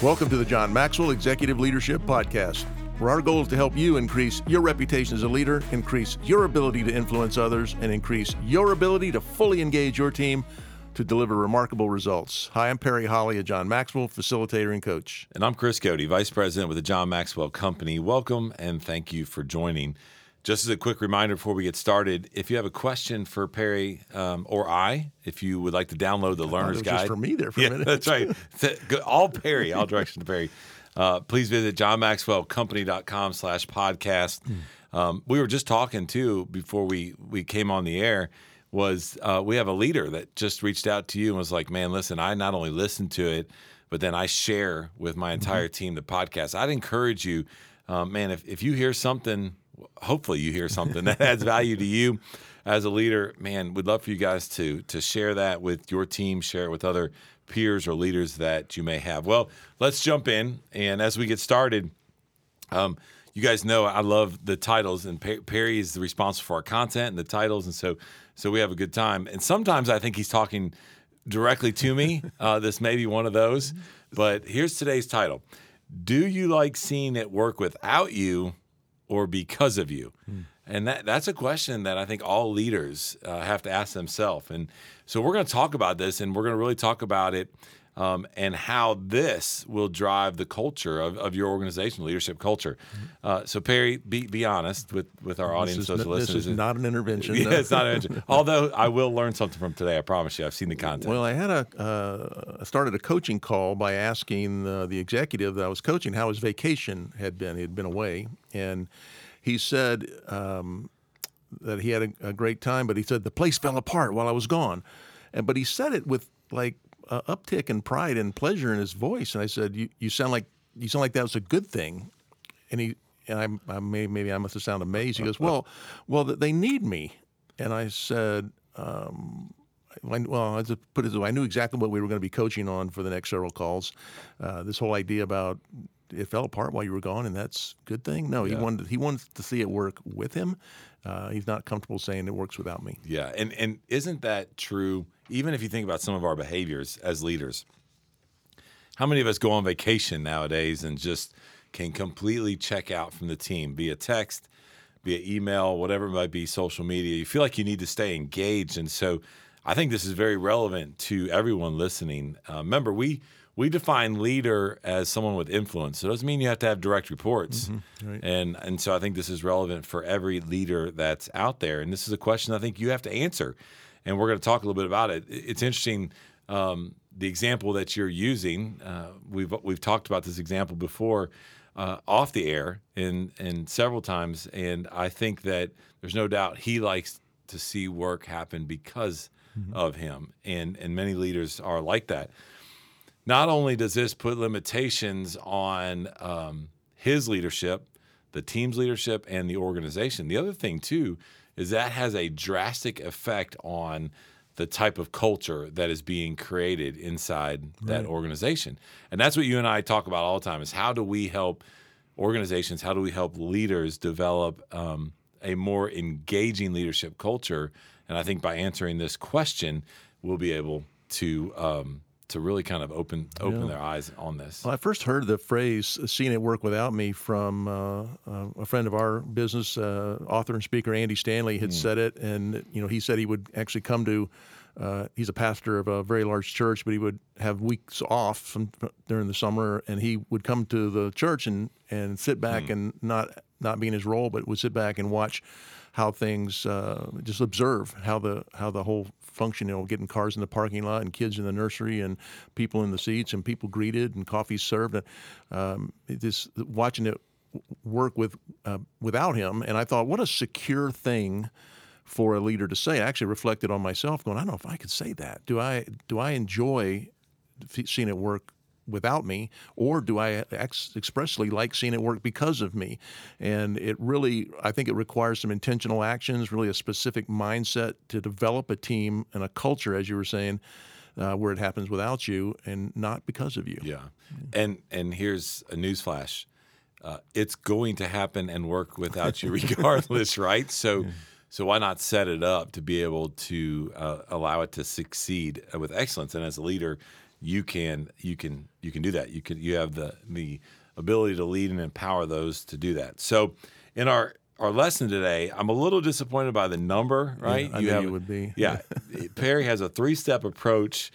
Welcome to the John Maxwell Executive Leadership Podcast, where our goal is to help you increase your reputation as a leader, increase your ability to influence others, and increase your ability to fully engage your team to deliver remarkable results. Hi, I'm Perry Holly of John Maxwell, facilitator and coach. And I'm Chris Cody, Vice President with the John Maxwell Company. Welcome and thank you for joining. Just as a quick reminder before we get started, if you have a question for Perry or I, if you would like to download the Learner's Guide. Just for me there for a minute. That's right. All Perry, all direction to Perry. Please visit johnmaxwellcompany.com/podcast. We were just talking, too, before we came on the air, was we have a leader that just reached out to you and was like, man, listen, I not only listen to it, but then I share with my entire team the podcast. I'd encourage you, man, if you hear something, hopefully you hear something that adds value to you as a leader, man, we'd love for you guys to share that with your team, share it with other peers or leaders that you may have. Well, let's jump in. And as we get started, you guys know I love the titles, and Perry is responsible for our content and the titles, and so we have a good time. And sometimes I think he's talking directly to me. This may be one of those. But here's today's title. Do you like seeing it work without you or because of you? And that's a question that I think all leaders have to ask themselves. And so we're going to talk about this, and we're going to really talk about it and how this will drive the culture of your organization, leadership culture. So Perry, be honest with our audience, those listeners. This is not an intervention. Yeah, it's not an intervention. Although I will learn something from today, I promise you. I've seen the content. Well, I had started a coaching call by asking the executive that I was coaching how his vacation had been. He had been away, and he said that he had a great time, but he said the place fell apart while I was gone. But he said it with like uptick in pride and pleasure in his voice. And I said, "You sound like that was a good thing." And maybe I must have sounded amazed. He goes, "Well, they need me." And I said, "Well, I just put it this way. I knew exactly what we were going to be coaching on for the next several calls. This whole idea about it fell apart while you were gone, and that's a good thing. No, yeah. He wanted to see it work with him. He's not comfortable saying it works without me." Yeah, and isn't that true? Even if you think about some of our behaviors as leaders, how many of us go on vacation nowadays and just can completely check out from the team via text, via email, whatever it might be, social media? You feel like you need to stay engaged, and so I think this is very relevant to everyone listening. Remember, we define leader as someone with influence. So it doesn't mean you have to have direct reports. Mm-hmm. Right. And so I think this is relevant for every leader that's out there. And this is a question I think you have to answer. And we're going to talk a little bit about it. It's interesting, the example that you're using. We've talked about this example before off the air and several times. And I think that there's no doubt he likes to see work happen because of him. And many leaders are like that. Not only does this put limitations on his leadership, the team's leadership, and the organization, the other thing, too, is that has a drastic effect on the type of culture that is being created inside that organization. And that's what you and I talk about all the time is how do we help organizations, how do we help leaders develop a more engaging leadership culture? And I think by answering this question, we'll be able to really kind of open their eyes on this. Well, I first heard the phrase "seeing it work without me" from a friend of our business, author and speaker Andy Stanley had said it, and he said he would actually come to. He's a pastor of a very large church, but he would have weeks off during the summer, and he would come to the church and sit back and not be in his role, but would sit back and watch how things, just observe how the whole function, getting cars in the parking lot and kids in the nursery and people in the seats and people greeted and coffee served. Just watching it work without him. And I thought, what a secure thing for a leader to say. I actually reflected on myself going, I don't know if I could say that. Do I enjoy seeing it work without me, or do I expressly like seeing it work because of me? And I think it requires some intentional actions, really a specific mindset to develop a team and a culture, as you were saying, where it happens without you and not because of you. Yeah. And here's a newsflash. It's going to happen and work without you regardless, right? So why not set it up to be able to allow it to succeed with excellence? And as a leader, you can do that. You have the ability to lead and empower those to do that. So in our lesson today, I'm a little disappointed by the number, right? Yeah, I knew you would be. Yeah. Perry has a 3-step approach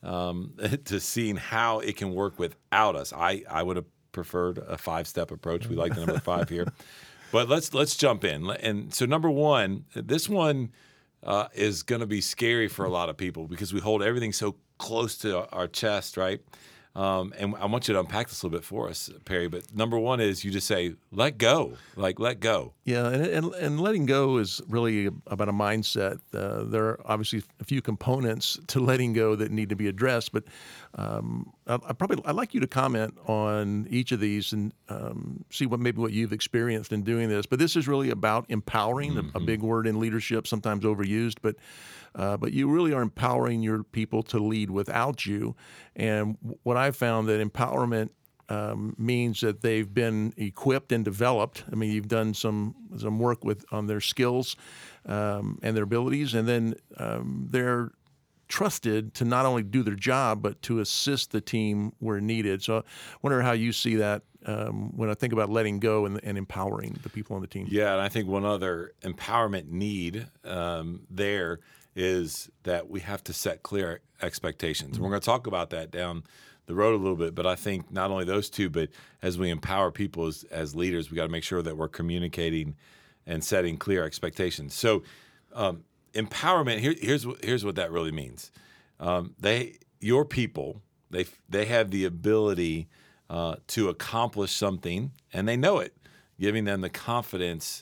to seeing how it can work without us. I would have preferred a 5-step approach. We like the number 5 here. But let's jump in. And so number 1, this one is going to be scary for a lot of people because we hold everything so close to our chest, right? And I want you to unpack this a little bit for us, Perry. But number 1 is you just say, let go. Like, let go. Yeah, and letting go is really about a mindset. There are obviously a few components to letting go that need to be addressed, but I'd like you to comment on each of these and see what you've experienced in doing this. But this is really about empowering, a big word in leadership, sometimes overused, but you really are empowering your people to lead without you. And what I've found that empowerment means that they've been equipped and developed. I mean, you've done some work on their skills and their abilities, and then they're trusted to not only do their job but to assist the team where needed. So I wonder how you see that when I think about letting go and empowering the people on the team. Yeah, and I think one other empowerment need there is that we have to set clear expectations. And we're going to talk about that down the road a little bit, but I think not only those two, but as we empower people as leaders, we got to make sure that we're communicating and setting clear expectations. So empowerment, here's what that really means. Your people, they have the ability to accomplish something, and they know it, giving them the confidence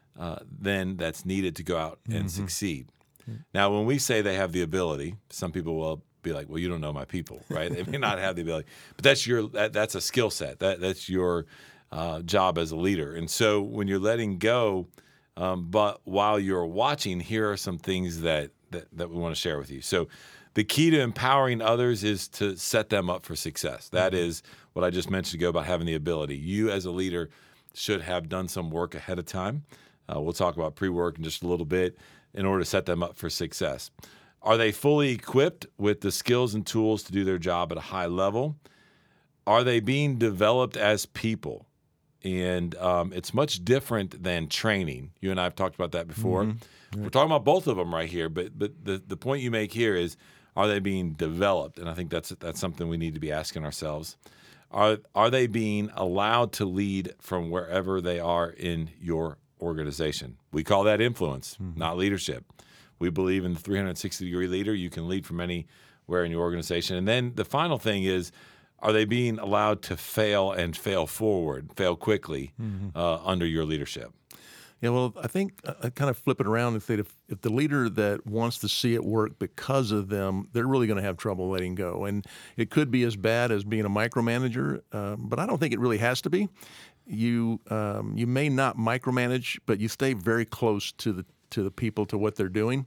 then that's needed to go out and succeed. Now, when we say they have the ability, some people will be like, well, you don't know my people, right? They may not have the ability, but that's a skill set. That's your job as a leader. And so when you're letting go, but while you're watching, here are some things that we want to share with you. So the key to empowering others is to set them up for success. That is what I just mentioned ago about having the ability. You as a leader should have done some work ahead of time. We'll talk about pre-work in just a little bit in order to set them up for success. Are they fully equipped with the skills and tools to do their job at a high level? Are they being developed as people? And it's much different than training. You and I have talked about that before. Mm-hmm. We're talking about both of them right here, but the point you make here is, are they being developed? And I think that's something we need to be asking ourselves. Are they being allowed to lead from wherever they are in your organization? We call that influence, not leadership. We believe in the 360-degree leader. You can lead from anywhere in your organization. And then the final thing is, are they being allowed to fail and fail quickly under your leadership? Yeah, well, I think I kind of flip it around and say if the leader that wants to see it work because of them, they're really going to have trouble letting go. And it could be as bad as being a micromanager, but I don't think it really has to be. You may not micromanage, but you stay very close to the people, to what they're doing.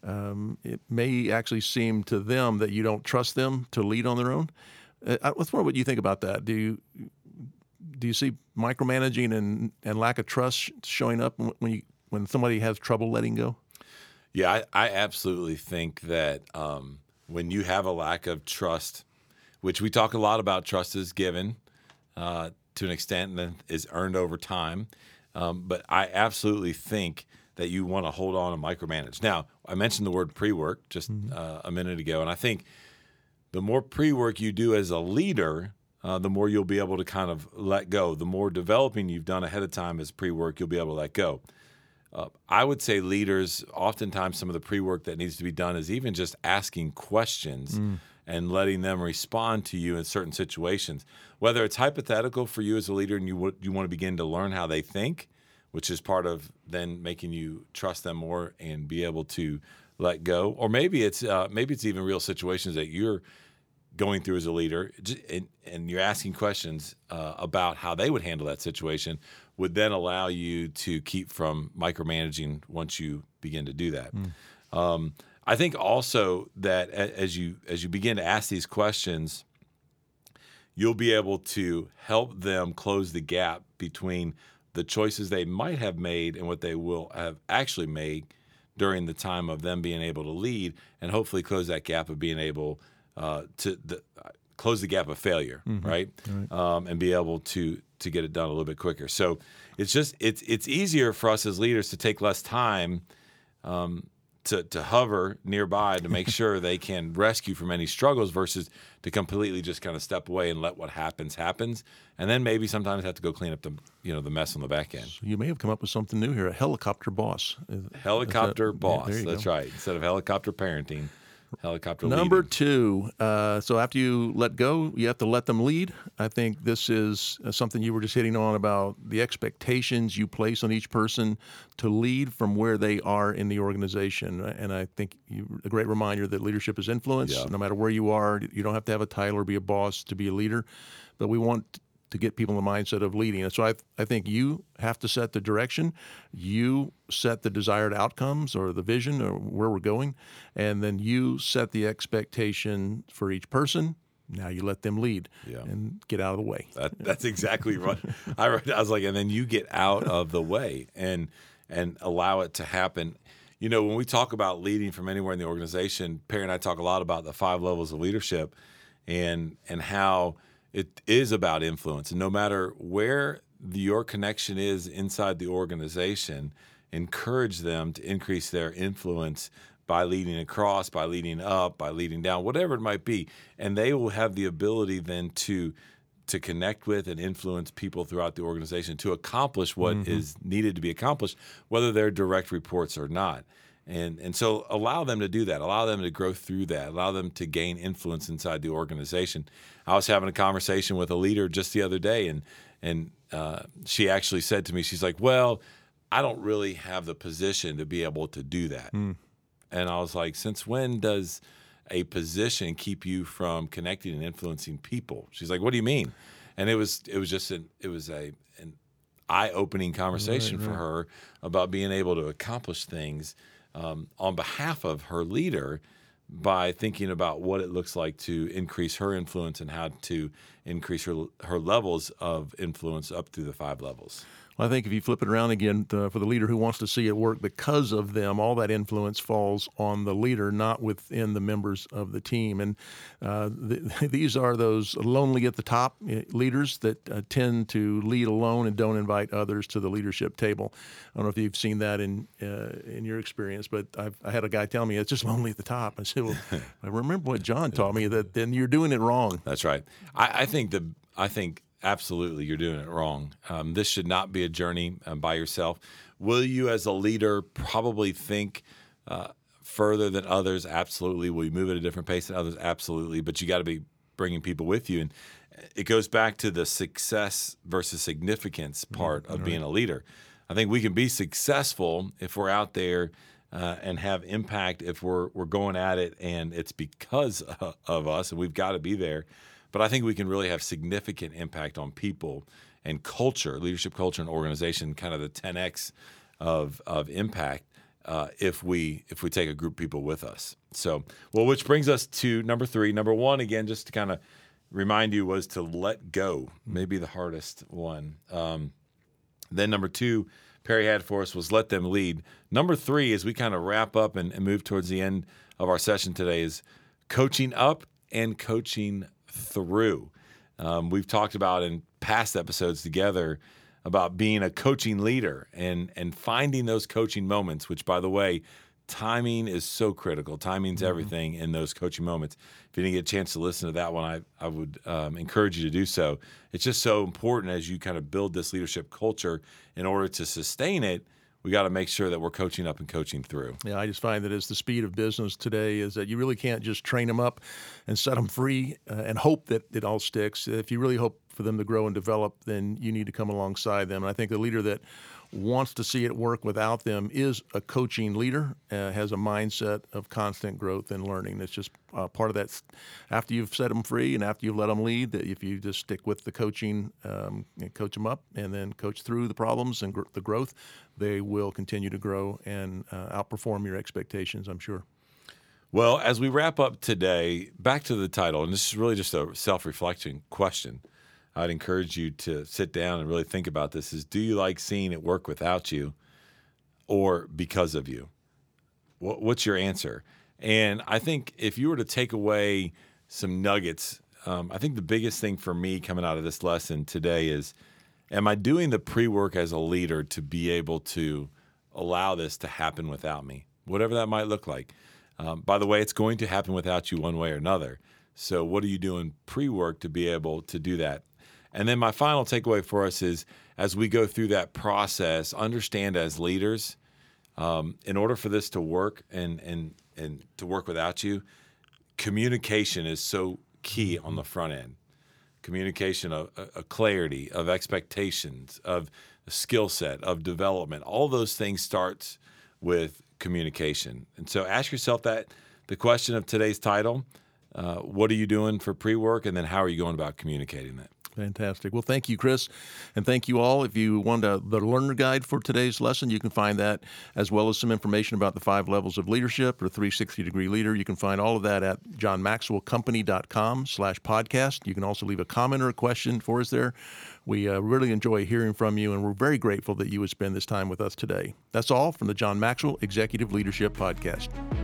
It may actually seem to them that you don't trust them to lead on their own. Let's wonder what you think about that. Do you see micromanaging and lack of trust showing up when somebody has trouble letting go? Yeah, I absolutely think that when you have a lack of trust, which we talk a lot about, trust is given to an extent and then is earned over time. But I absolutely think that you want to hold on and micromanage. Now, I mentioned the word pre-work just a minute ago, and I think the more pre-work you do as a leader, the more you'll be able to kind of let go. The more developing you've done ahead of time as pre-work, you'll be able to let go. I would say leaders, oftentimes some of the pre-work that needs to be done is even just asking questions and letting them respond to you in certain situations. Whether it's hypothetical for you as a leader and you want to begin to learn how they think, which is part of then making you trust them more and be able to let go. Or maybe it's even real situations that you're going through as a leader, and you're asking questions about how they would handle that situation, would then allow you to keep from micromanaging once you begin to do that. I think also that as you begin to ask these questions, you'll be able to help them close the gap between the choices they might have made and what they will have actually made during the time of them being able to lead, and hopefully close that gap of being able close the gap of failure, right? And be able to get it done a little bit quicker. So it's easier for us as leaders to take less time to hover nearby to make sure they can rescue from any struggles versus to completely just kind of step away and let what happens, and then maybe sometimes have to go clean up the mess on the back end. So you may have come up with something new here, a helicopter boss. Helicopter boss, there you that's go. right. Instead of helicopter parenting, helicopter Number leading. 2, so after you let go, you have to let them lead. I think this is something you were just hitting on about the expectations you place on each person to lead from where they are in the organization. And I think a great reminder that leadership is influence. Yeah. No matter where you are, you don't have to have a title or be a boss to be a leader, but we want to get people in the mindset of leading. And so I think you have to set the direction, you set the desired outcomes or the vision or where we're going, and then you set the expectation for each person. Now you let them lead and get out of the way. That's exactly right. I was like, and then you get out of the way and allow it to happen. When we talk about leading from anywhere in the organization, Perry and I talk a lot about the 5 levels of leadership and how it is about influence. And no matter where your connection is inside the organization, encourage them to increase their influence by leading across, by leading up, by leading down, whatever it might be. And they will have the ability then to connect with and influence people throughout the organization to accomplish what is needed to be accomplished, whether they're direct reports or not. And so allow them to do that. Allow them to grow through that. Allow them to gain influence inside the organization. I was having a conversation with a leader just the other day, and she actually said to me, she's like, well, I don't really have the position to be able to do that. And I was like, since when does a position keep you from connecting and influencing people? She's like, what do you mean? And it was an eye-opening conversation for her about being able to accomplish things on behalf of her leader by thinking about what it looks like to increase her influence and how to increase her levels of influence up through the 5 levels. Well, I think if you flip it around again, for the leader who wants to see it work because of them, all that influence falls on the leader, not within the members of the team. And these are those lonely at the top leaders that tend to lead alone and don't invite others to the leadership table. I don't know if you've seen that in your experience, but I had a guy tell me it's just lonely at the top. I said, well, I remember what John taught me, that then you're doing it wrong. That's right. I think absolutely, you're doing it wrong. This should not be a journey by yourself. Will you, as a leader, probably think further than others? Absolutely. Will you move at a different pace than others? Absolutely. But you got to be bringing people with you. And it goes back to the success versus significance part of being a leader. I think we can be successful if we're out there and have impact if we're going at it and it's because of us, and we've got to be there. But I think we can really have significant impact on people and culture, leadership culture and organization, kind of the 10x of impact if we take a group of people with us. So, which brings us to number 3. Number 1, again, just to kind of remind you, was to let go, maybe the hardest one. Then number 2, Perry had for us, was let them lead. Number 3, as we kind of wrap up and move towards the end of our session today, is coaching up and coaching through. We've talked about in past episodes together about being a coaching leader and finding those coaching moments, which, by the way, timing is so critical. Timing's everything in those coaching moments. If you didn't get a chance to listen to that one, I would encourage you to do so. It's just so important as you kind of build this leadership culture. In order to sustain it, we got to make sure that we're coaching up and coaching through. Yeah, I just find that as the speed of business today is that you really can't just train them up and set them free and hope that it all sticks. If you really hope for them to grow and develop, then you need to come alongside them. And I think the leader that wants to see it work without them is a coaching leader, has a mindset of constant growth and learning. That's just part of that. After you've set them free and after you've let them lead, that if you just stick with the coaching, and coach them up and then coach through the problems and the growth, they will continue to grow and outperform your expectations, I'm sure. Well, as we wrap up today, back to the title, and this is really just a self-reflection question. I'd encourage you to sit down and really think about this, is do you like seeing it work without you or because of you? What's your answer? And I think if you were to take away some nuggets. I think the biggest thing for me coming out of this lesson today is, am I doing the pre-work as a leader to be able to allow this to happen without me, whatever that might look like? By the way, it's going to happen without you one way or another. So what are you doing pre-work to be able to do that? And then my final takeaway for us is, as we go through that process, understand as leaders, in order for this to work and to work without you, communication is so key on the front end. Communication of clarity, of expectations, of skill set, of development. All those things starts with communication. And so ask yourself the question of today's title, what are you doing for pre-work, and then how are you going about communicating that? Fantastic. Well, thank you, Chris, and thank you all. If you want the learner guide for today's lesson, you can find that, as well as some information about the 5 levels of leadership or 360-degree leader. You can find all of that at johnmaxwellcompany.com/podcast. You can also leave a comment or a question for us there. We really enjoy hearing from you, and we're very grateful that you would spend this time with us today. That's all from the John Maxwell Executive Leadership Podcast.